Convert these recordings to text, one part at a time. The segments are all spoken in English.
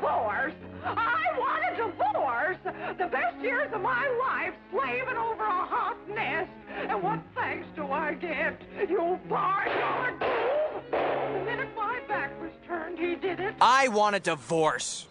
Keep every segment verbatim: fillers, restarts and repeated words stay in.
divorce. I want a divorce. The best years of my life slaving over a hot nest. And what thanks do I get? You barnyard boob. The minute my back was turned, he did it. I want a divorce.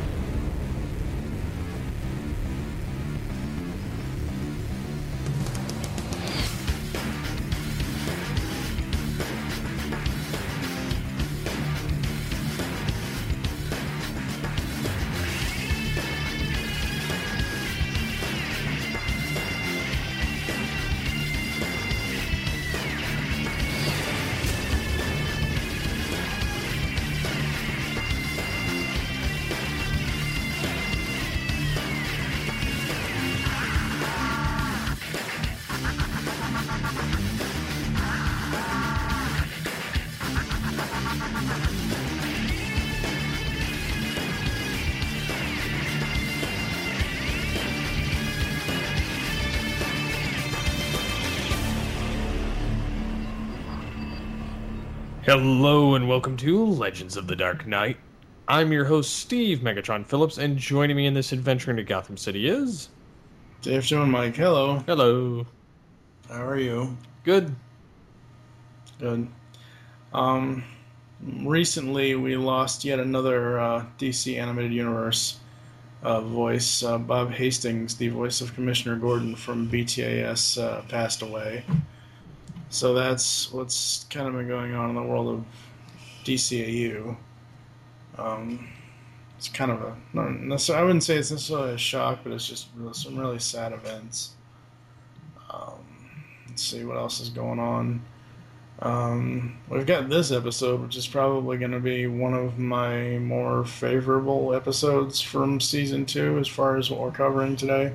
Hello and welcome to Legends of the Dark Knight. I'm your host, Steve Megatron Phillips, and joining me in this adventure into Gotham City is... Dave Joan Mike, hello. Hello. How are you? Good. Good. Um, recently we lost yet another uh, D C Animated Universe uh, voice. Uh, Bob Hastings, the voice of Commissioner Gordon from B T A S, uh, passed away. So that's what's kind of been going on in the world of D C A U. Um, it's kind of a, not necessarily, I wouldn't say it's necessarily a shock, but it's just really, some really sad events. Um, let's see what else is going on. Um, we've got this episode, which is probably going to be one of my more favorable episodes from Season two as far as what we're covering today.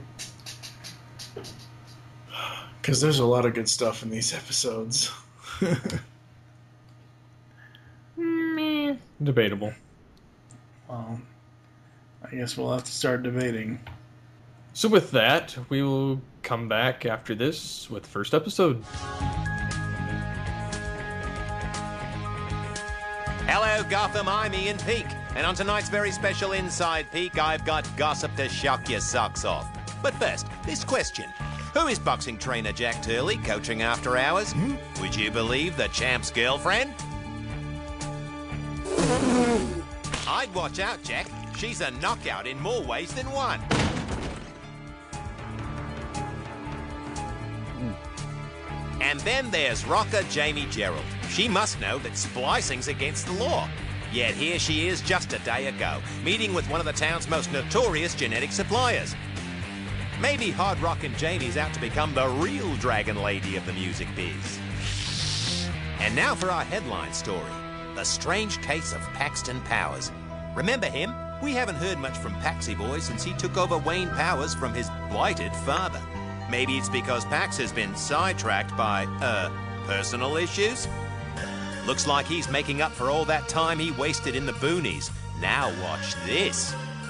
Because there's a lot of good stuff in these episodes. Meh. Debatable. Well, I guess we'll have to start debating. So with that, we will come back after this with the first episode. Hello, Gotham, I'm Ian Peake. And on tonight's very special Inside Peak, I've got gossip to shock your socks off. But first, this question. Who is boxing trainer Jack Turley coaching after hours? Hmm? Would you believe the champ's girlfriend? I'd watch out, Jack. She's a knockout in more ways than one. And then there's rocker Jamie Gerald. She must know that splicing's against the law. Yet here she is just a day ago, meeting with one of the town's most notorious genetic suppliers. Maybe Hard Rockin' Jamie's out to become the real Dragon Lady of the music biz. And now for our headline story. The strange case of Paxton Powers. Remember him? We haven't heard much from Paxi Boy since he took over Wayne Powers from his blighted father. Maybe it's because Pax has been sidetracked by, uh, personal issues? Looks like he's making up for all that time he wasted in the boonies. Now watch this.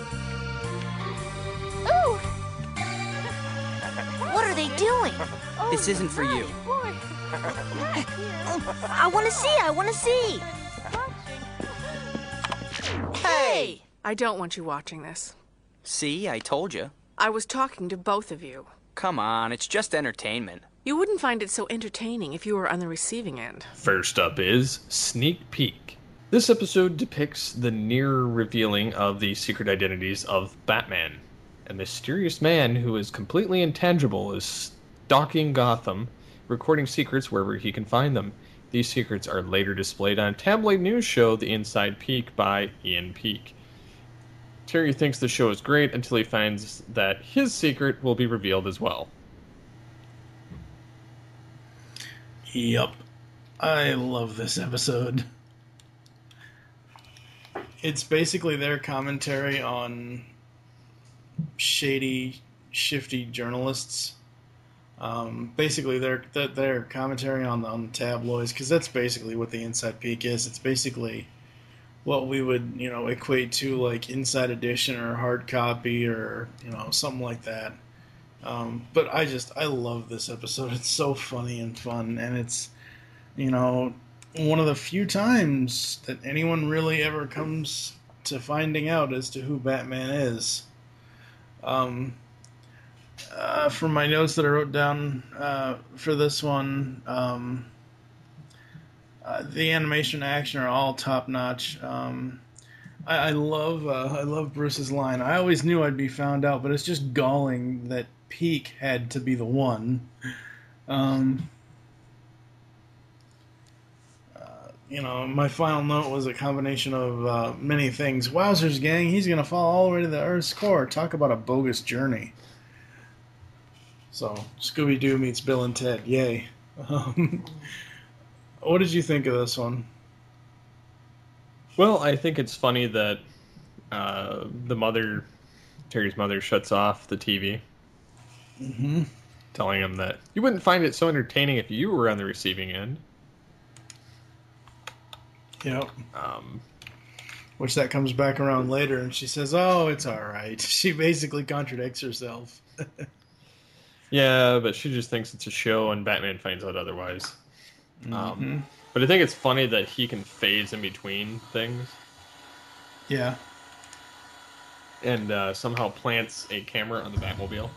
Ooh! What are they doing? This isn't for you. I want to see, I want to see. Hey! I don't want you watching this. See, I told you. I was talking to both of you. Come on, it's just entertainment. You wouldn't find it so entertaining if you were on the receiving end. First up is Sneak Peek. This episode depicts the near revealing of the secret identities of Batman. A mysterious man who is completely intangible is stalking Gotham, recording secrets wherever he can find them. These secrets are later displayed on a tabloid news show, The Inside Peak, by Ian Peake. Terry thinks the show is great until he finds that his secret will be revealed as well. Yup. I love this episode. It's basically their commentary on shady, shifty journalists. Um, basically, their their commentary on the, on the tabloids, because that's basically what the Inside Peak is. It's basically what we would, you know, equate to like Inside Edition or Hard Copy or, you know, something like that. Um, but I just, I love this episode. It's so funny and fun, and it's, you know, one of the few times that anyone really ever comes to finding out as to who Batman is. Um, uh, from my notes that I wrote down uh, for this one, um, uh, the animation and action are all top notch. Um, I, I love uh, I love Bruce's line. I always knew I'd be found out, but it's just galling that Peak had to be the one. Um, uh, you know, my final note was a combination of uh, many things. Wowzers, gang, he's going to fall all the way to the Earth's core. Talk about a bogus journey. So, Scooby-Doo meets Bill and Ted. Yay. Um, what did you think of this one? Well, I think it's funny that uh, the mother, Terry's mother, shuts off the T V. Mm-hmm. Telling him that you wouldn't find it so entertaining if you were on the receiving end. Yep. Um, Which that comes back around later, and she says, oh, it's all right. She basically contradicts herself. yeah, but she just thinks it's a show, and Batman finds out otherwise. Mm-hmm. Um, but I think it's funny that he can phase in between things. Yeah. And uh, somehow plants a camera on the Batmobile.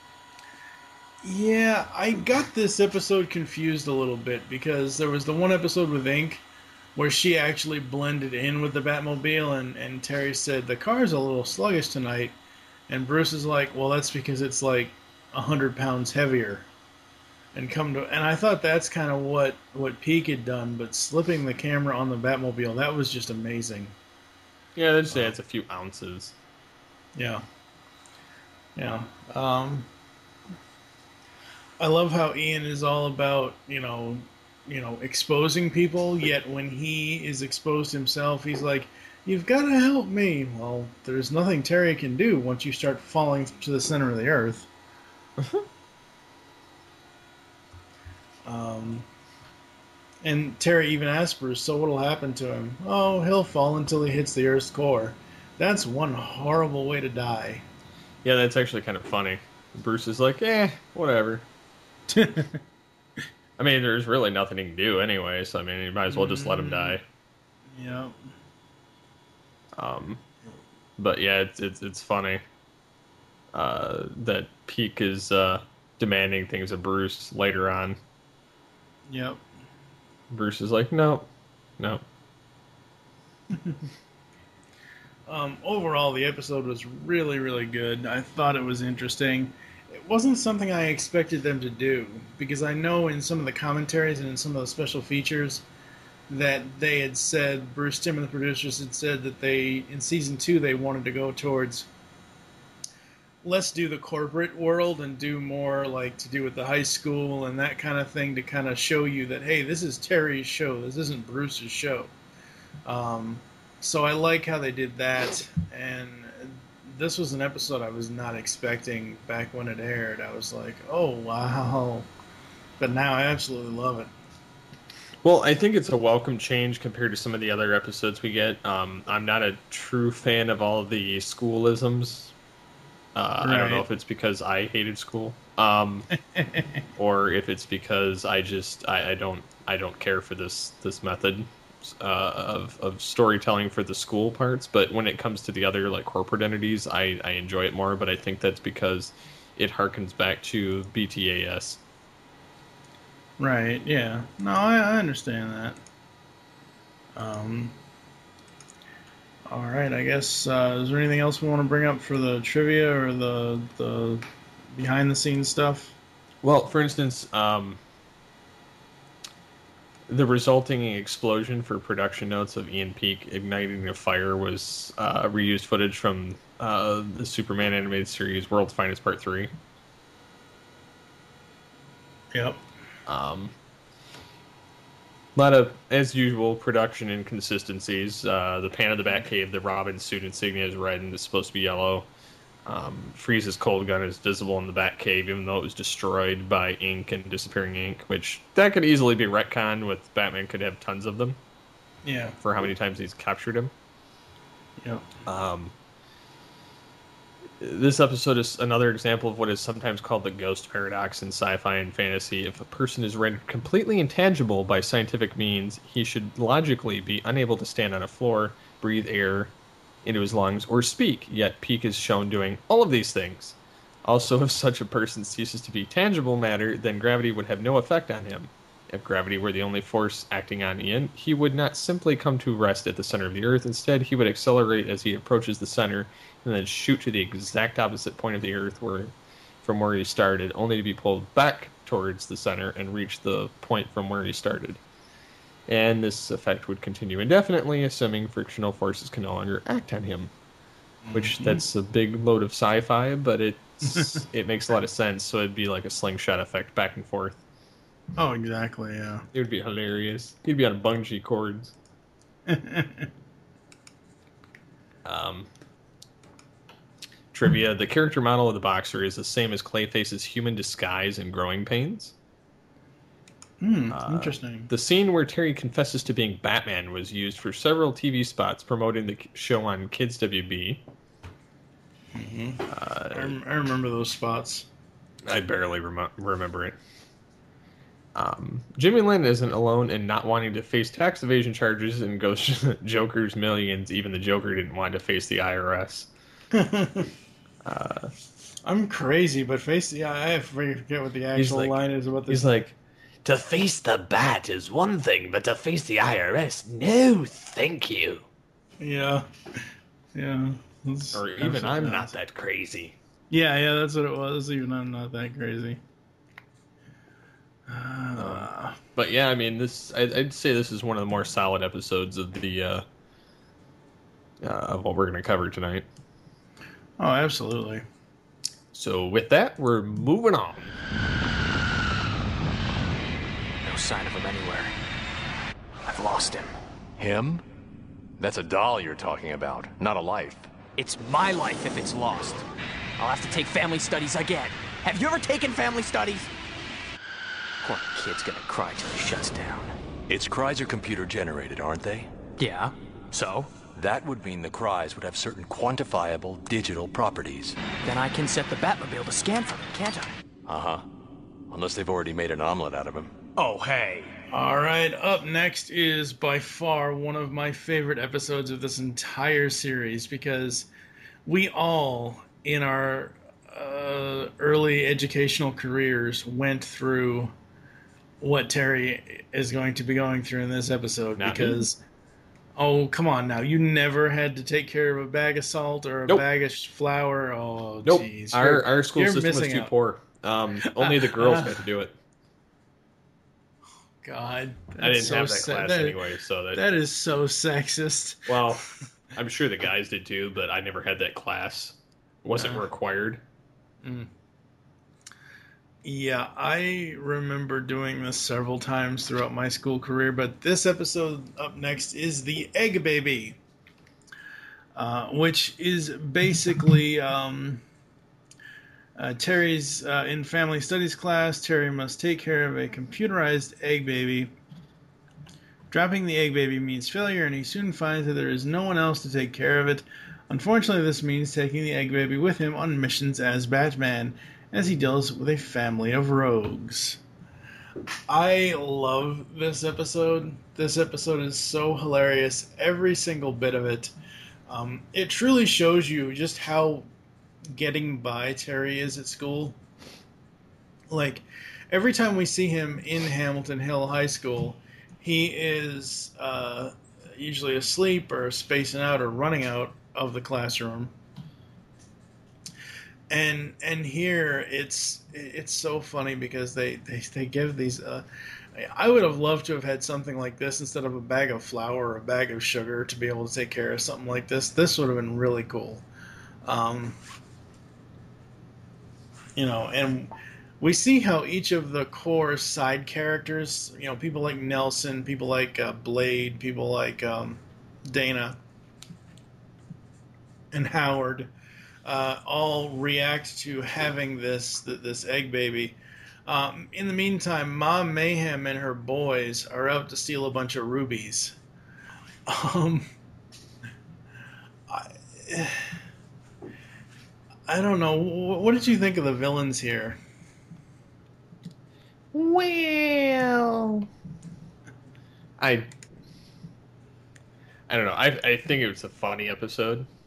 Yeah, I got this episode confused a little bit because there was the one episode with Ink where she actually blended in with the Batmobile, and, and Terry said, the car's a little sluggish tonight. And Bruce is like, well, that's because it's like one hundred pounds heavier. And come to, and I thought that's kind of what, what Peak had done, but slipping the camera on the Batmobile, that was just amazing. Yeah, they'd say it's a few ounces. Yeah. Yeah. Um... I love how Ian is all about, you know, you know, exposing people, yet when he is exposed himself, he's like, you've got to help me. Well, there's nothing Terry can do once you start falling to the center of the earth. um, and Terry even asks Bruce, so what'll happen to him? Oh, he'll fall until he hits the earth's core. That's one horrible way to die. Yeah, that's actually kind of funny. Bruce is like, eh, whatever. I mean, there's really nothing he can do anyway, so I mean, you might as well just let him die. Yeah. Um, but yeah, it's it's it's funny uh, that Peak is uh, demanding things of Bruce later on. Yep. Bruce is like, no, no. um, overall, the episode was really, really good. I thought it was interesting. It wasn't something I expected them to do, because I know in some of the commentaries and in some of the special features that they had said, Bruce Timm and the producers had said that they, in season two, they wanted to go towards, let's do the corporate world and do more like to do with the high school and that kind of thing, to kind of show you that, hey, this is Terry's show, this isn't Bruce's show. Um, so I like how they did that, and this was an episode I was not expecting back when it aired. I was like, oh, wow. But now I absolutely love it. Well, I think it's a welcome change compared to some of the other episodes we get. Um, I'm not a true fan of all of the schoolisms. Uh, right. I don't know if it's because I hated school, um, or if it's because I just I, I don't I don't care for this this method uh, of of storytelling for the school parts. But when it comes to the other like corporate entities, I, I enjoy it more. But I think that's because it harkens back to B T A S. Right. Yeah. No, I, I understand that. Um. All right. I guess. Uh, is there anything else we want to bring up for the trivia or the the behind the scenes stuff? Well, for instance, um, the resulting explosion for production notes of Ian Peak igniting a fire was uh, reused footage from uh, the Superman animated series World's Finest Part Three. Yep. Um, a lot of, as usual, production inconsistencies. Uh, the pan of the Batcave, the Robin suit insignia is red and it's supposed to be yellow. Um, Freeze's cold gun is visible in the Batcave, even though it was destroyed by ink and disappearing ink, which that could easily be retconned with Batman could have tons of them. Yeah. For how many times he's captured him. Yep. Um, this episode is another example of what is sometimes called the ghost paradox in sci-fi and fantasy. If a person is rendered completely intangible by scientific means, he should logically be unable to stand on a floor, breathe air, into his lungs or speak, yet Peak is shown doing all of these things. Also, if such a person ceases to be tangible matter, then gravity would have no effect on him. If gravity were the only force acting on Ian, he would not simply come to rest at the center of the Earth. Instead, he would accelerate as he approaches the center and then shoot to the exact opposite point of the Earth where, from where he started, only to be pulled back towards the center and reach the point from where he started. And this effect would continue indefinitely, assuming frictional forces can no longer act on him. Which, mm-hmm. that's a big load of sci-fi, but it's, it makes a lot of sense, so it'd be like a slingshot effect back and forth. Oh, exactly, yeah. It would be hilarious. He'd be on bungee cords. um, trivia. The character model of the boxer is the same as Clayface's human disguise in Growing Pains. Hmm, uh, interesting. The scene where Terry confesses to being Batman was used for several T V spots promoting the show on Kids W B. Mm-hmm. Uh, I, rem- I remember those spots. I barely rem- remember it. Um, Jimmy Lynn isn't alone in not wanting to face tax evasion charges in Ghost Joker's Millions. Even the Joker didn't want to face the I R S. uh, I'm crazy, but face the I forget what the actual like, line is. About this. He's like, to face the bat is one thing, but to face the I R S, no, thank you. Yeah, yeah. Or even I'm nuts. Not that crazy. Yeah, yeah, that's what it was. Even I'm not that crazy. Uh, but yeah, I mean, this I'd, I'd say this is one of the more solid episodes of the uh, uh, of what we're going to cover tonight. Oh, absolutely. So with that, we're moving on. No sign of him anywhere. I've lost him. Him? That's a doll you're talking about, not a life. It's my life if it's lost. I'll have to take family studies again. Have you ever taken family studies? Poor kid's gonna cry till he shuts down. Its cries are computer generated, aren't they? Yeah, so? That would mean the cries would have certain quantifiable digital properties. Then I can set the Batmobile to scan for them, can't I? Uh-huh. Unless they've already made an omelet out of him. Oh, hey. All right, up next is by far one of my favorite episodes of this entire series because we all, in our uh, early educational careers, went through what Terry is going to be going through in this episode. Not because, me. Oh, come on now. You never had to take care of a bag of salt or a nope. bag of flour? Oh, nope. Geez. Our, our school system was too out. poor. Um, only the girls had to do it. God. I didn't so have that se- class that, anyway, so that... That is so sexist. Well, I'm sure the guys did too, but I never had that class. It wasn't uh, required. Mm. Yeah, I remember doing this several times throughout my school career, but this episode up next is the Egg Baby, uh, which is basically um, uh, Terry's uh, in family studies class. Terry must take care of a computerized egg baby. Dropping the egg baby means failure, and he soon finds that there is no one else to take care of it. Unfortunately, this means taking the egg baby with him on missions as Batman, as he deals with a family of rogues. I love this episode. This episode is so hilarious, every single bit of it. Um, it truly shows you just how getting by Terry is at school. Like, every time we see him in Hamilton Hill High School, he is uh, usually asleep or spacing out or running out of the classroom. And and here it's it's so funny because they, they, they give these. Uh, I would have loved to have had something like this instead of a bag of flour or a bag of sugar to be able to take care of something like this. This would have been really cool. Um, you know, and we see how each of the core side characters, you know, people like Nelson, people like uh, Blade, people like um, Dana and Howard, Uh, all react to having this this egg baby. Um, in the meantime, Mom Mayhem and her boys are out to steal a bunch of rubies. Um, I, I don't know. What did you think of the villains here? Well, I I don't know. I I think it was a funny episode.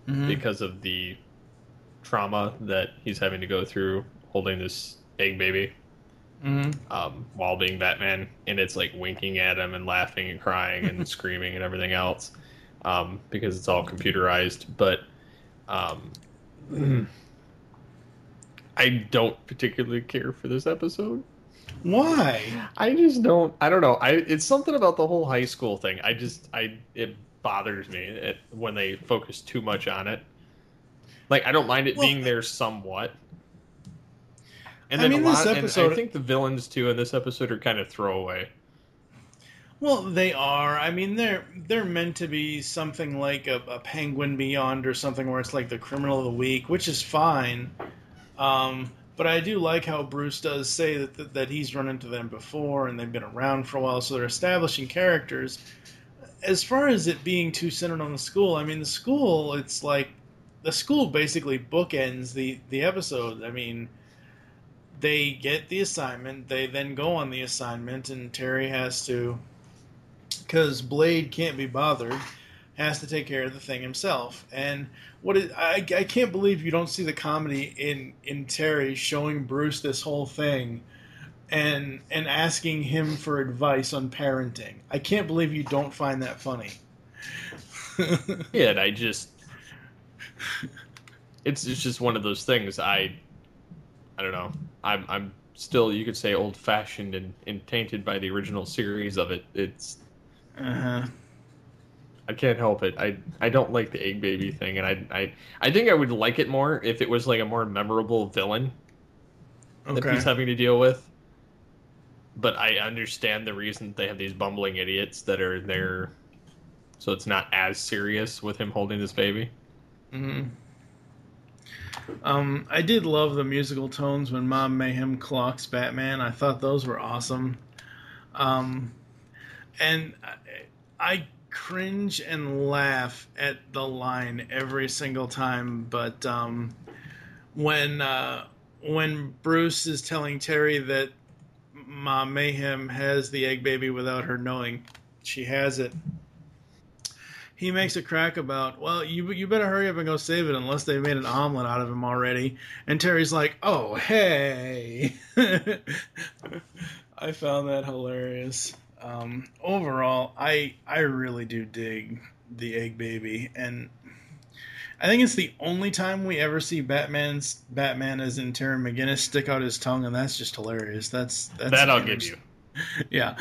mm-hmm. because of the trauma that he's having to go through holding this egg baby mm-hmm. um, while being Batman, and it's like winking at him and laughing and crying and screaming and everything else um, because it's all computerized. But um, I don't particularly care for this episode. Why? I just don't. I don't know. I it's something about the whole high school thing. I just I it bothers me it, when they focus too much on it. Like, I don't mind it well, being there somewhat. And then I mean, a lot, this episode, and I think the villains too in this episode are kind of throwaway. Well, they are. I mean, they're they're meant to be something like a, a Penguin Beyond or something where it's like the criminal of the week, which is fine. Um, but I do like how Bruce does say that, that that he's run into them before and they've been around for a while, so they're establishing characters. As far as it being too centered on the school, I mean, the school, it's like the school basically bookends the, the episode. I mean, they get the assignment, they then go on the assignment, and Terry has to, because Blade can't be bothered, has to take care of the thing himself. And what is, I, I can't believe you don't see the comedy in, in Terry showing Bruce this whole thing and and asking him for advice on parenting. I can't believe you don't find that funny. Yeah, and I just... It's, it's just one of those things. I I don't know. I'm I'm still, you could say, old-fashioned and, and tainted by the original series of it. It's... Uh-huh. I can't help it. I I don't like the egg baby thing, and I I, I think I would like it more if it was like a more memorable villain okay. that he's having to deal with. But I understand the reason they have these bumbling idiots that are there, so it's not as serious with him holding this baby. Mm-hmm. Um, I did love the musical tones when Mom Mayhem clocks Batman. I thought those were awesome. Um, and I, I cringe and laugh at the line every single time, but um, when uh, when Bruce is telling Terry that Mom Mayhem has the egg baby without her knowing she has it, he makes a crack about, well, you you better hurry up and go save it unless they've made an omelet out of him already. And Terry's like, oh, hey. I found that hilarious. Um, overall, I I really do dig the egg baby, and I think it's the only time we ever see Batman's Batman as in Terry McGinnis stick out his tongue, and that's just hilarious. That's, that's that I'll give you. Yeah.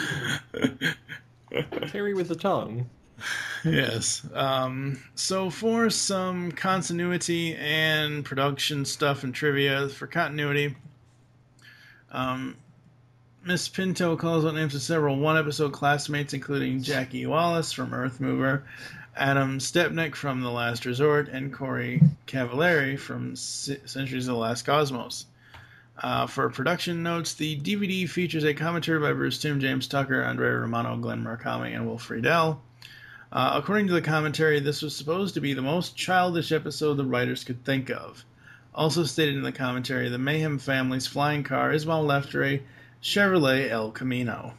Terry with the tongue. Yes. Um, so for some continuity and production stuff and trivia, for continuity, um, Miss Pinto calls out names of several one-episode classmates, including Jackie Wallace from Earthmover, Adam Stepnick from The Last Resort, and Corey Cavallari from C- Centuries of the Last Cosmos. Uh, for production notes, the D V D features a commentary by Bruce Timm, James Tucker, Andre Romano, Glenn Murakami, and Will Friedle. Uh, according to the commentary, this was supposed to be the most childish episode the writers could think of. Also stated in the commentary, the Mayhem family's flying car is well left a Chevrolet El Camino.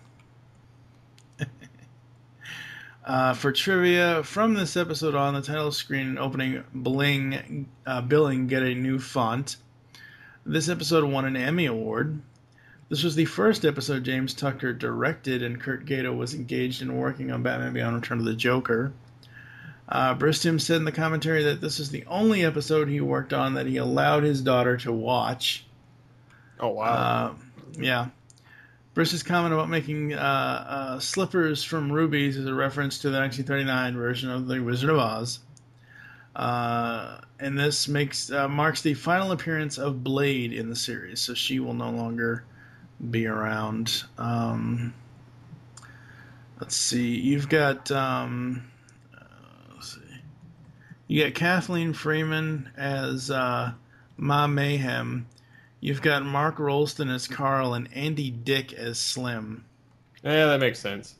uh, for trivia, from this episode on, the title screen and opening bling, uh, billing get a new font. This episode won an Emmy Award. This was the first episode James Tucker directed, and Kurt Gato was engaged in working on Batman Beyond Return of the Joker. Uh, Bruce Timm said in the commentary that this is the only episode he worked on that he allowed his daughter to watch. Oh, wow. Uh, yeah. Bruce's comment about making uh, uh, slippers from rubies is a reference to the nineteen thirty-nine version of The Wizard of Oz. Uh, and this makes uh, marks the final appearance of Blade in the series, so she will no longer be around. Um, let's see. You've got um, uh, let's see. You got Kathleen Freeman as uh, Ma Mayhem. You've got Mark Rolston as Carl and Andy Dick as Slim. Yeah, that makes sense.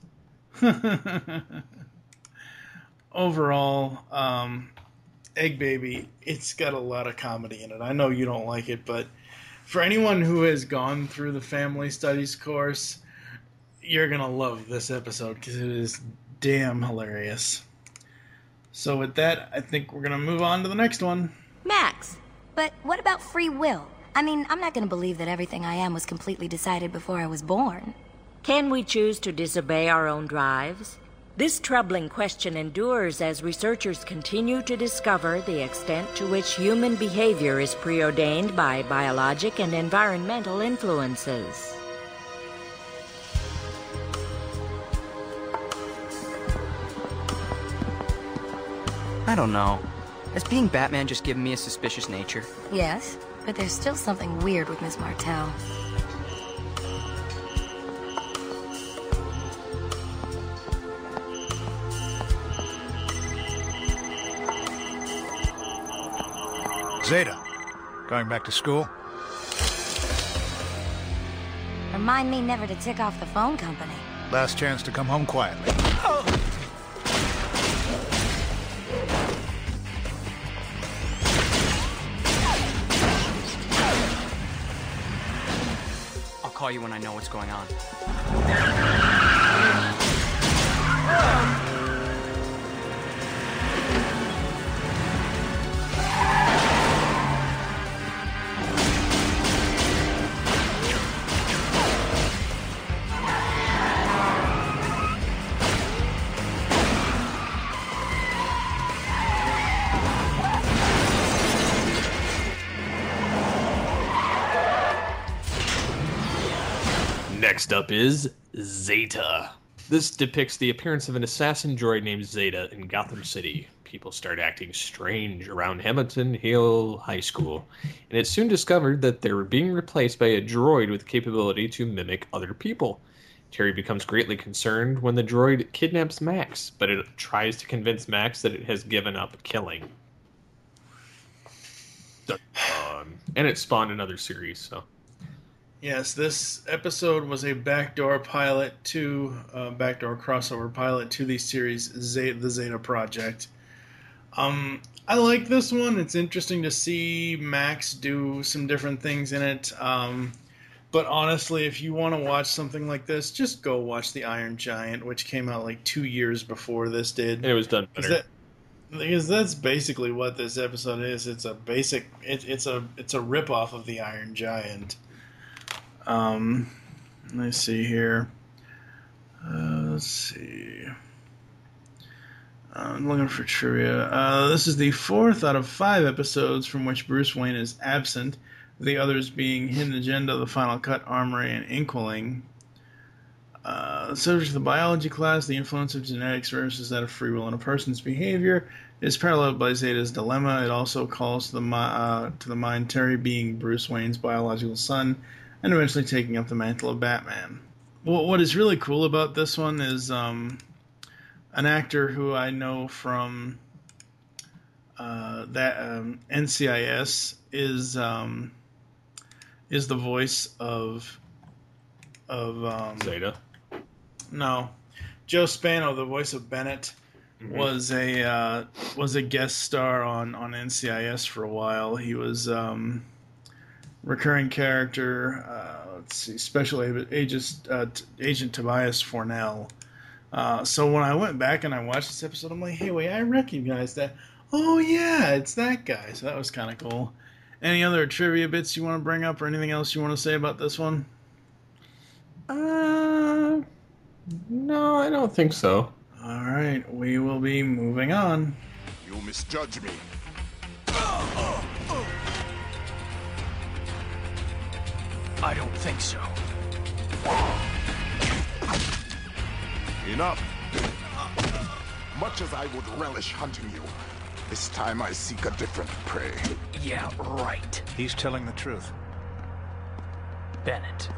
Overall, um, Egg Baby, it's got a lot of comedy in it. I know you don't like it, but for anyone who has gone through the family studies course, you're going to love this episode because it is damn hilarious. So with that, I think we're going to move on to the next one. Max, but what about free will? I mean, I'm not going to believe that everything I am was completely decided before I was born. Can we choose to disobey our own drives? This troubling question endures as researchers continue to discover the extent to which human behavior is preordained by biologic and environmental influences. I don't know. Has being Batman just given me a suspicious nature? Yes, but there's still something weird with Miss Martell. Zeta, going back to school? Remind me never to tick off the phone company. Last chance to come home quietly. Oh. I'll call you when I know what's going on. Next up is Zeta. This depicts the appearance of an assassin droid named Zeta in Gotham City. People start acting strange around Hamilton Hill High School, and it's soon discovered that they were being replaced by a droid with the capability to mimic other people. Terry becomes greatly concerned when the droid kidnaps Max, but it tries to convince Max that it has given up killing. Um, and it spawned another series, so... Yes, this episode was a backdoor pilot to, uh, backdoor crossover pilot to the series Zeta, the Zeta Project. Um, I like this one. It's interesting to see Max do some different things in it. Um, but honestly, if you want to watch something like this, just go watch The Iron Giant, which came out like two years before this did. And it was done better. That, because that's basically what this episode is. It's a basic. It, it's a it's a ripoff of The Iron Giant. Um, let's see here. Uh, let's see. I'm looking for trivia. Uh, this is the fourth out of five episodes from which Bruce Wayne is absent, the others being Hidden Agenda, The Final Cut, Armory, and Inkling. Uh, subject to the biology class, the influence of genetics versus that of free will in a person's behavior is paralleled by Zeta's dilemma. It also calls to the, uh, to the mind Terry being Bruce Wayne's biological son, and eventually taking up the mantle of Batman. Well, what is really cool about this one is um, an actor who I know from uh, that um, N C I S is um, is the voice of of um, Zeta. No, Joe Spano, the voice of Bennett, mm-hmm. was a uh, was a guest star on, on N C I S for a while. He was. Um, Recurring character, uh, let's see, Special Agent, uh, Agent Tobias Fornell. Uh, so when I went back and I watched this episode, I'm like, hey, wait, I recognize that. Oh, yeah, it's that guy. So that was kind of cool. Any other trivia bits you want to bring up or anything else you want to say about this one? Uh, no, I don't think so. All right, we will be moving on. You misjudge me. I don't think so. Enough. Much as I would relish hunting you, this time I seek a different prey. Yeah, right. He's telling the truth. Bennett.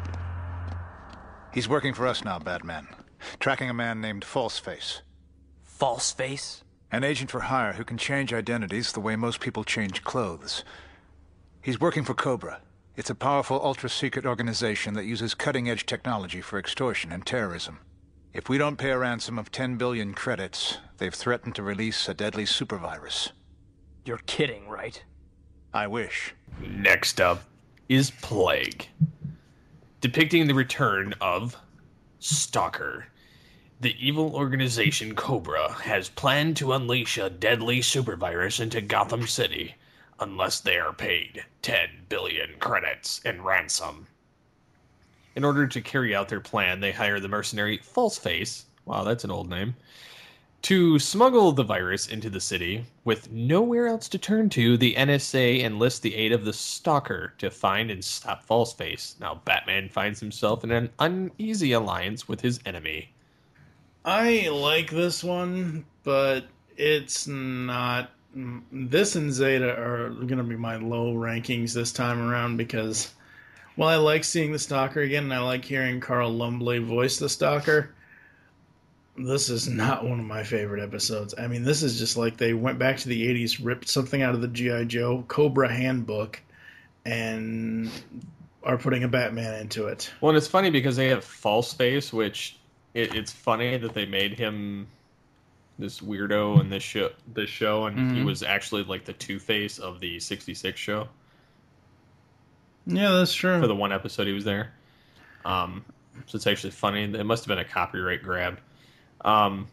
He's working for us now, Batman. Tracking a man named Falseface. Falseface? An agent for hire who can change identities the way most people change clothes. He's working for Cobra. It's a powerful, ultra-secret organization that uses cutting-edge technology for extortion and terrorism. If we don't pay a ransom of ten billion credits, they've threatened to release a deadly supervirus. You're kidding, right? I wish. Next up is Plague, depicting the return of Stalker. The evil organization Cobra has planned to unleash a deadly supervirus into Gotham City unless they are paid ten billion credits in ransom. In order to carry out their plan, they hire the mercenary Falseface, wow, that's an old name, to smuggle the virus into the city. With nowhere else to turn to, the N S A enlists the aid of the Stalker to find and stop Falseface. Now, Batman finds himself in an uneasy alliance with his enemy. I like this one, but it's not... This and Zeta are going to be my low rankings this time around because, while I like seeing the Stalker again and I like hearing Carl Lumbly voice the Stalker, this is not one of my favorite episodes. I mean, this is just like they went back to the eighties, ripped something out of the G I. Joe Cobra handbook, and are putting a Batman into it. Well, and it's funny because they have Falseface, which... It, it's funny that they made him this weirdo in this show, this show, and mm-hmm. he was actually like the Two-Face of the sixty-six show. Yeah, that's true. For the one episode he was there. Um, so it's actually funny. It must have been a copyright grab. Um,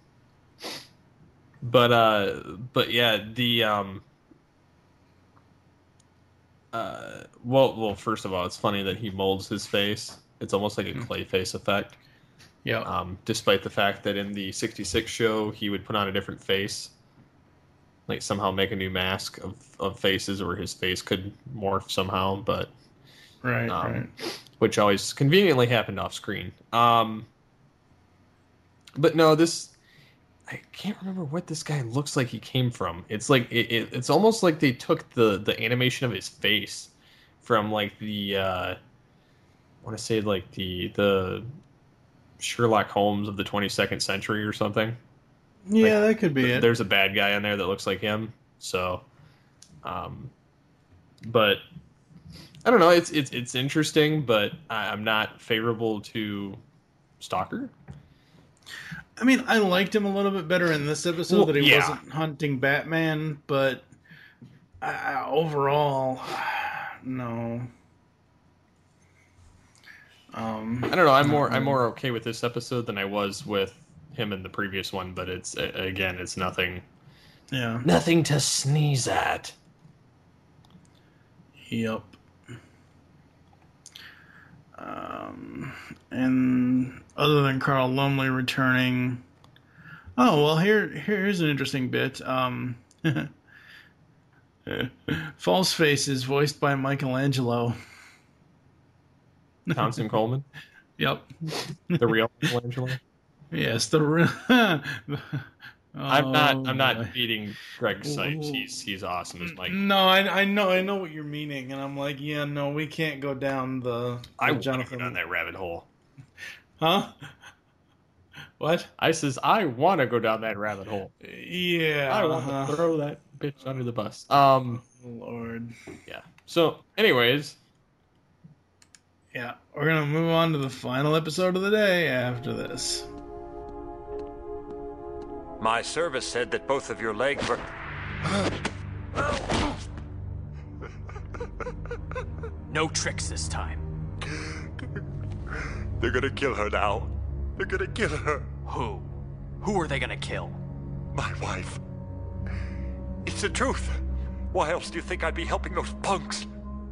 but uh, but yeah, the um, uh, well, well, first of all, it's funny that he molds his face. It's almost like a clay face effect. Yeah. Um, despite the fact that in the sixty-six show, he would put on a different face. Like, somehow make a new mask of, of faces, or his face could morph somehow, but... Right, um, right. Which always conveniently happened off screen. Um, but no, this... I can't remember what this guy looks like he came from. It's like, it, it, it's almost like they took the, the animation of his face from, like, the... Uh, I want to say, like, the... the Sherlock Holmes of the twenty-second century or something. Yeah, like, that could be th- it. There's a bad guy in there that looks like him. So, um, but I don't know. It's it's it's interesting, but I, I'm not favorable to Stalker. I mean, I liked him a little bit better in this episode well, that he yeah. wasn't hunting Batman, but uh, overall, no. Um, I don't know. I'm more I'm more okay with this episode than I was with him in the previous one, but it's again, it's nothing. Yeah, nothing to sneeze at. Yep. Um, and other than Carl Lumbly returning, oh well, here here's an interesting bit. Um, Falseface is voiced by Michelangelo. Townsend Coleman? Yep. The real Michelangelo? Yes, the real... oh, I'm not I'm not beating Greg Sipes. He's he's awesome as Mike. No, I, I know I know what you're meaning, and I'm like, yeah, no, we can't go down the, the I Jonathan... want to go down that rabbit hole. Huh? What? I says, I want to go down that rabbit hole. Yeah. I want uh-huh. to throw that bitch under the bus. Um, oh, Lord. Yeah. So, anyways... Yeah, we're going to move on to the final episode of the day after this. My service said that both of your legs were... No tricks this time. They're gonna kill her now. They're gonna kill her. Who? Who are they gonna kill? My wife. It's the truth. Why else do you think I'd be helping those punks?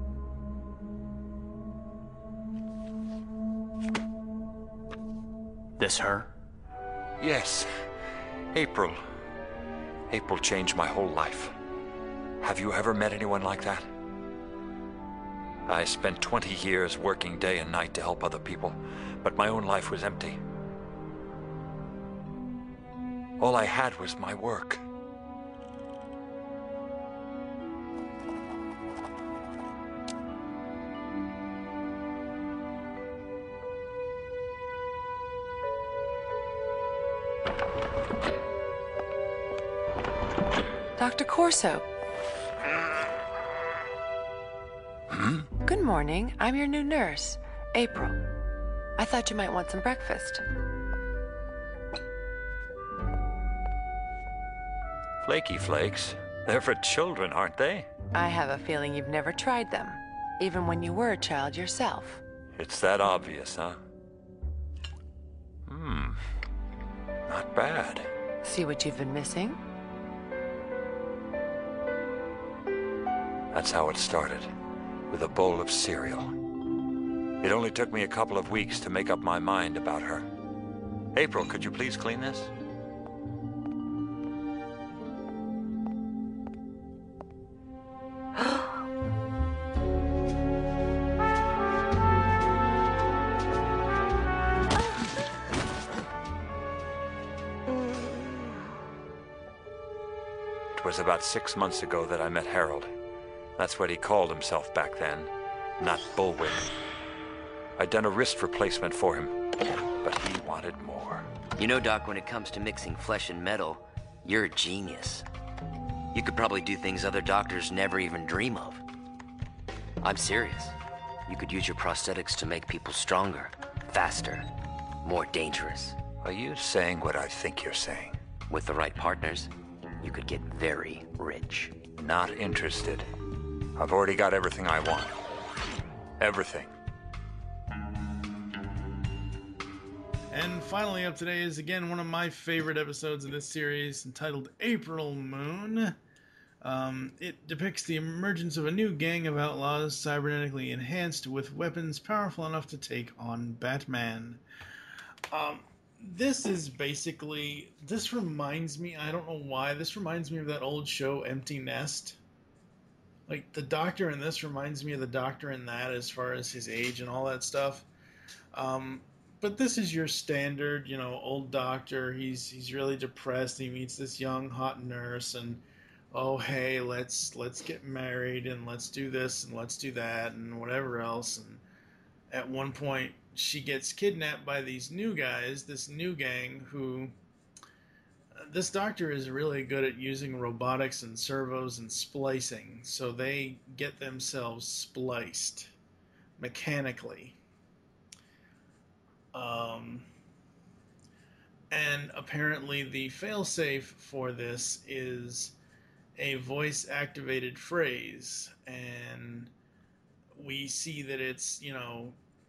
This her? Yes. April. April changed my whole life. Have you ever met anyone like that? I spent twenty years working day and night to help other people, but my own life was empty. All I had was my work. Doctor Corso. Hmm? Good morning. I'm your new nurse, April. I thought you might want some breakfast. Flaky Flakes. They're for children, aren't they? I have a feeling you've never tried them, even when you were a child yourself. It's that obvious, huh? Hmm. Not bad. See what you've been missing? That's how it started, with a bowl of cereal. It only took me a couple of weeks to make up my mind about her. April, could you please clean this? It was about six months ago that I met Harold. That's what he called himself back then, not Bullwick. I'd done a wrist replacement for him, but he wanted more. You know, Doc, when it comes to mixing flesh and metal, you're a genius. You could probably do things other doctors never even dream of. I'm serious. You could use your prosthetics to make people stronger, faster, more dangerous. Are you saying what I think you're saying? With the right partners, you could get very rich. Not interested. I've already got everything I want. Everything. And finally up today is again one of my favorite episodes of this series, entitled April Moon. Um, it depicts the emergence of a new gang of outlaws, cybernetically enhanced with weapons powerful enough to take on Batman. Um, this is basically, this reminds me, I don't know why, this reminds me of that old show Empty Nest. Like, the Doctor in this reminds me of the Doctor in that as far as his age and all that stuff. Um, but this is your standard, you know, old Doctor. He's he's really depressed. He meets this young, hot nurse, and, oh, hey, let's let's get married, and let's do this, and let's do that, and whatever else. And at one point, she gets kidnapped by these new guys, this new gang, who... This doctor is really good at using robotics and servos and splicing, so they get themselves spliced mechanically. Um, and apparently the failsafe for this is a voice-activated phrase, and we see that it's, you know,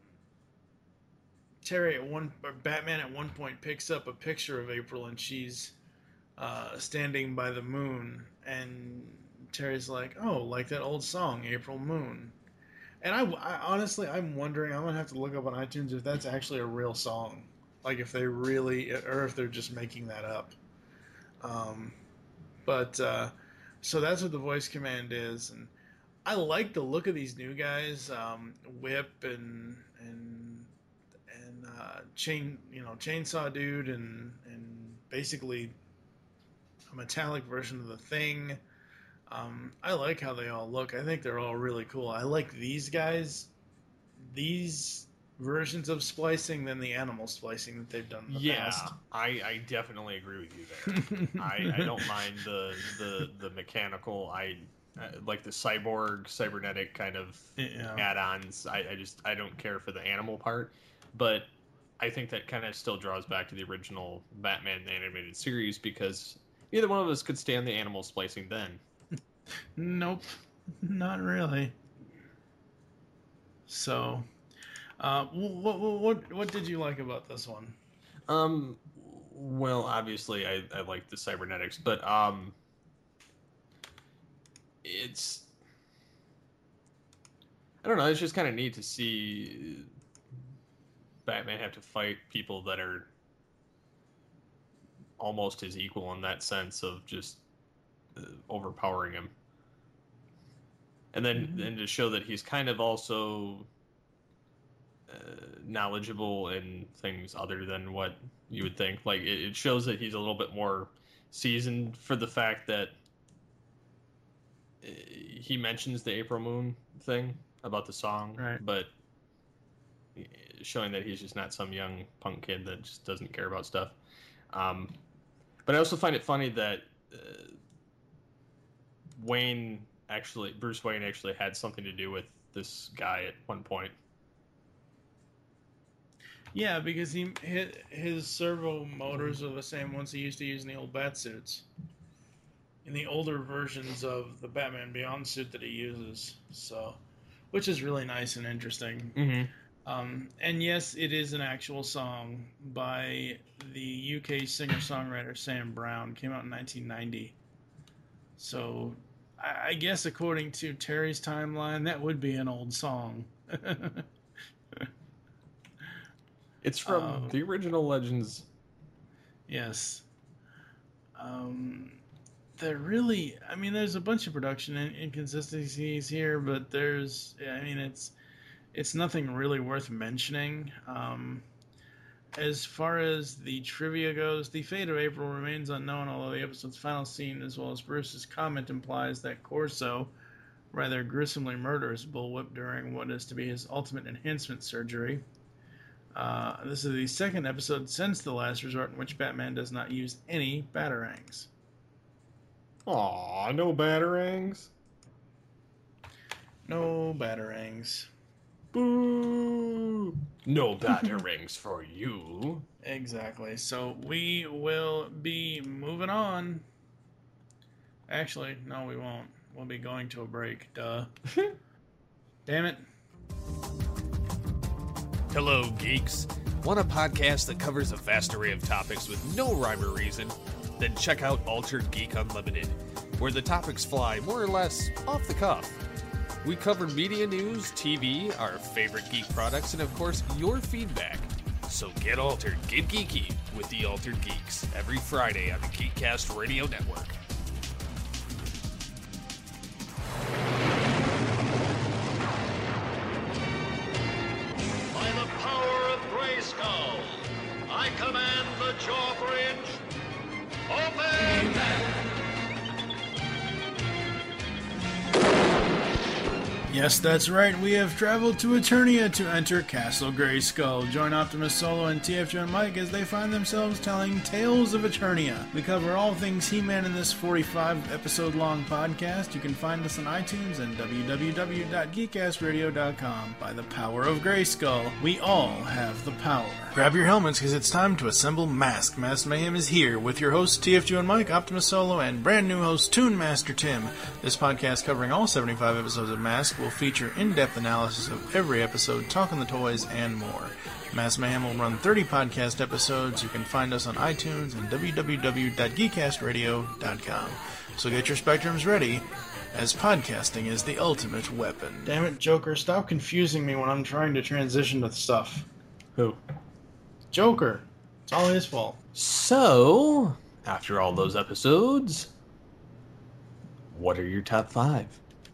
Terry at one, or Batman at one point picks up a picture of April, and she's uh, standing by the moon, and Terry's like, "Oh, like that old song, April Moon." And I, I honestly, I'm wondering, I'm gonna have to look up on iTunes if that's actually a real song, like if they really, or if they're just making that up. Um, but uh, so that's what the voice command is, and I like the look of these new guys, um, Whip and and and uh, chain, you know, Chainsaw Dude, and and basically a metallic version of the Thing. Um, I like how they all look. I think they're all really cool. I like these guys, these versions of splicing than the animal splicing that they've done in the yeah, past. I, I definitely agree with you there. I, I don't mind the the, the mechanical. I uh, like the cyborg, cybernetic kind of Yeah. add-ons. I, I just I don't care for the animal part, but I think that kind of still draws back to the original Batman animated series, because either one of us could stand the animal splicing then. Nope, not really. So, uh, what, what what what did you like about this one? Um, well, obviously I, I like the cybernetics, but um, it's I don't know. It's just kind of neat to see Batman have to fight people that are almost his equal in that sense of just uh, overpowering him. And then mm-hmm. and to show that he's kind of also uh, knowledgeable in things other than what you would think. Like, it, it shows that he's a little bit more seasoned, for the fact that uh, he mentions the April Moon thing about the song, right. but showing that he's just not some young punk kid that just doesn't care about stuff. Um, but I also find it funny that uh, Wayne actually, Bruce Wayne actually had something to do with this guy at one point. Yeah, because he his, his servo motors are the same ones he used to use in the old bat suits. In the older versions of the Batman Beyond suit that he uses. So, which is really nice and interesting. Mm-hmm. Um, and yes, it is an actual song by the U K singer-songwriter Sam Brown. It came out in nineteen ninety. So, I, I guess according to Terry's timeline, that would be an old song. It's from um, the original Legends. Yes. Um, they're really, I mean, there's a bunch of production in- inconsistencies here, but there's, I mean, it's it's nothing really worth mentioning. Um, as far as the trivia goes, the fate of April remains unknown, although the episode's final scene, as well as Bruce's comment, implies that Corso rather gruesomely murders Bullwhip during what is to be his ultimate enhancement surgery. Uh, this is the second episode since The Last Resort in which Batman does not use any batarangs. Aw, no batarangs? No batarangs. Boo! No batarangs for you. Exactly. So we will be moving on. Actually, no, we won't. We'll be going to a break. Duh. Damn it. Hello, geeks. Want a podcast that covers a vast array of topics with no rhyme or reason? Then check out Altered Geek Unlimited, where the topics fly more or less off the cuff. We cover media news, T V, our favorite geek products, and of course, your feedback. So get altered, get geeky with the Altered Geeks every Friday on the Geekcast Radio Network. By the power of Grayskull, I command the Jaw Bridge. Open! Yes, that's right. We have traveled to Eternia to enter Castle Grayskull. Join Optimus Solo and T F J and Mike as they find themselves telling tales of Eternia. We cover all things He-Man in this forty-five episode long podcast. You can find us on iTunes and w w w dot geekcast radio dot com. By the power of Grayskull, we all have the power. Grab your helmets because it's time to assemble Mask. Mask Mayhem is here with your hosts T F J and Mike, Optimus Solo, and brand new host Toon Master Tim. This podcast covering all seventy-five episodes of Mask will feature in-depth analysis of every episode, talking the toys, and more. Mass Mayhem will run thirty podcast episodes. You can find us on iTunes and w w w dot geekcast radio dot com. So get your spectrums ready, as podcasting is the ultimate weapon. Damn it, Joker, stop confusing me when I'm trying to transition to stuff. Who? Joker. It's all his fault. So, after all those episodes, what are your top five?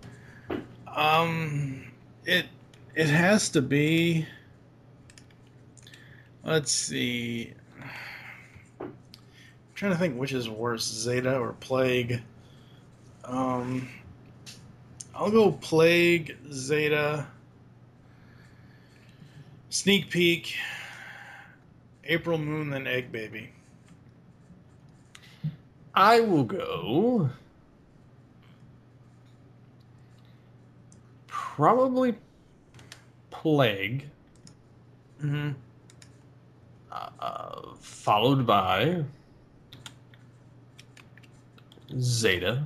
Um, it it has to be. Let's see. I'm trying to think which is worse, Zeta or Plague. Um, I'll go Plague, Zeta, Sneak Peek, April Moon, then Egg Baby. I will go probably Plague, mm-hmm. uh, followed by Zeta,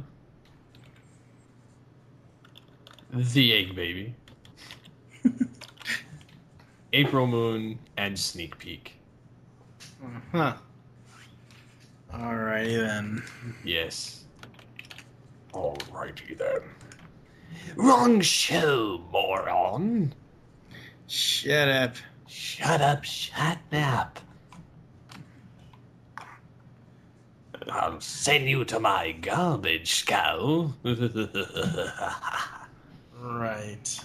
the Egg Baby, April Moon, and Sneak Peek. Huh. Alrighty then. Yes. Alrighty then. Wrong show, moron. Shut up. Shut up, shut up. I'll send you to my garbage cow. Right.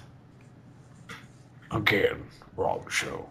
Again, wrong show.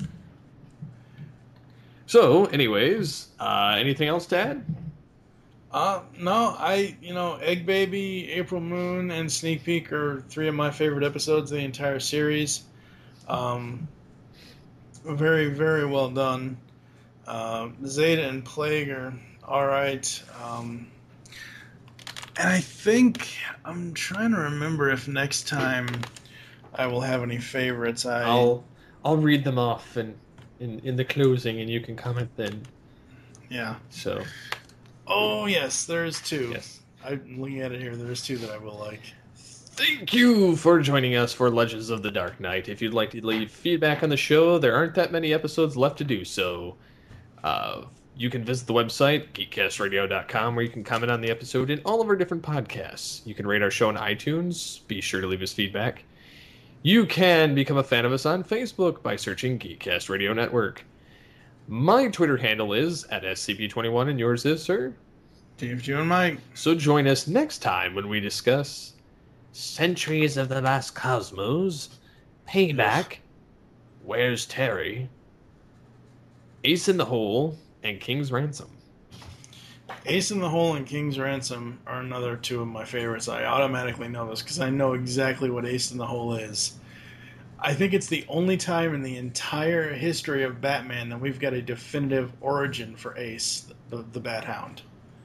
So, anyways, uh, anything else to add? Uh, no, I, you know, Egg Baby, April Moon, and Sneak Peek are three of my favorite episodes of the entire series. Um, very, very well done. Uh, Zeta and Plague are alright. Um, and I think, I'm trying to remember if next time I will have any favorites. I, I'll, I'll read them off and in, in the closing, and you can comment then. Yeah. So. Oh, yes, there's two. Yes. I'm looking at it here. There's two that I will like. Thank you for joining us for Legends of the Dark Knight. If you'd like to leave feedback on the show, there aren't that many episodes left to do so. Uh, you can visit the website, geek cast radio dot com, where you can comment on the episode and all of our different podcasts. You can rate our show on iTunes. Be sure to leave us feedback. You can become a fan of us on Facebook by searching Geekcast Radio Network. My Twitter handle is at S C P twenty-one, and yours is, sir? Dave, Joe, and Mike. So join us next time when we discuss Centuries of the Last Cosmos, Payback, Where's Terry, Ace in the Hole, and King's Ransom. Ace in the Hole and King's Ransom are another two of my favorites. I automatically know this because I know exactly what Ace in the Hole is. I think it's the only time in the entire history of Batman that we've got a definitive origin for Ace, the, the Bat Hound.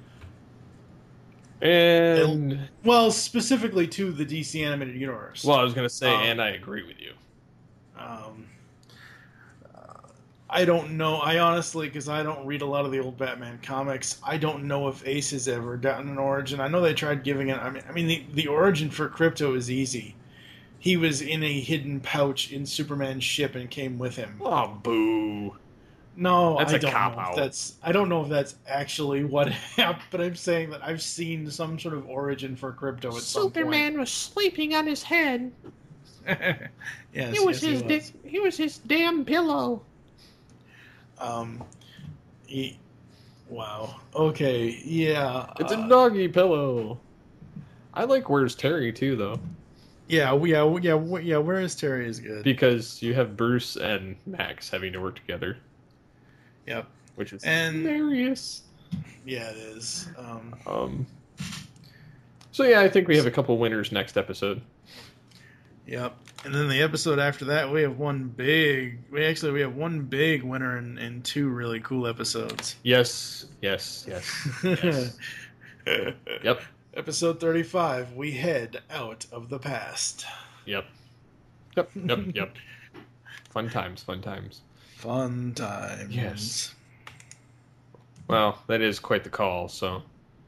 And... It, well, specifically to the D C Animated Universe. Well, I was going to say, um, and I agree with you. Um, uh, I don't know. I honestly, because I don't read a lot of the old Batman comics, I don't know if Ace has ever gotten an origin. I know they tried giving it. I mean, I mean, the, the origin for Krypto is easy. He was in a hidden pouch in Superman's ship and came with him. Oh, boo! No, that's I a don't cop know out. if that's. I don't know if that's actually what happened, but I'm saying that I've seen some sort of origin for Krypto at some point. Superman was sleeping on his head. yes, it was yes, his. he was. Di- he was his damn pillow. Um, he, wow. Okay, yeah. It's uh, a doggy pillow. I like Where's Terry too, though. Yeah, yeah, yeah, yeah. Where is Terry is good because you have Bruce and Max having to work together. Yep, which is and, hilarious. Yeah, it is. Um, um. So yeah, I think we have a couple winners next episode. Yep, and then the episode after that, we have one big. We actually we have one big winner and, and two really cool episodes. Yes, yes, yes. yes. Yep. Episode thirty-five, we head out of the past. Yep. Yep, yep, yep. Fun times, fun times. Fun times. Yes. Well, that is quite the call, so.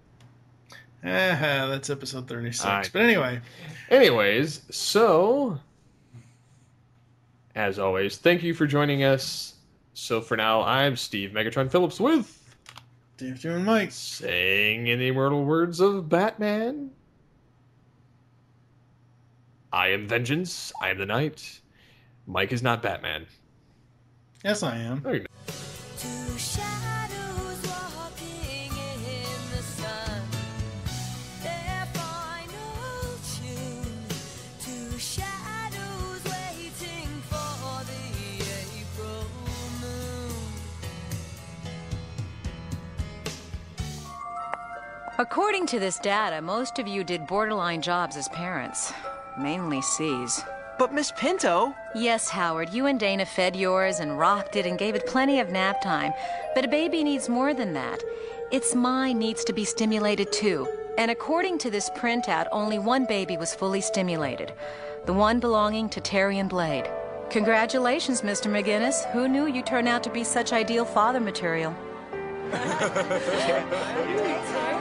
Ah, that's episode thirty-six. I... But anyway. Anyways, so. As always, thank you for joining us. So for now, I'm Steve Megatron Phillips with. Dave, Joe, and Mike. Saying in the immortal words of Batman, I am vengeance, I am the night. Mike is not Batman. Yes, I am. No, you're not. Two shadows walking in the sun, their final tune. Two shadows waiting for the April moon. According to this data, most of you did borderline jobs as parents. Mainly C's. But Miss Pinto... Yes, Howard, you and Dana fed yours and rocked it and gave it plenty of nap time. But a baby needs more than that. Its mind needs to be stimulated too. And according to this printout, only one baby was fully stimulated. The one belonging to Terry and Blade. Congratulations, Mister McGinnis. Who knew you'd turn out to be such ideal father material?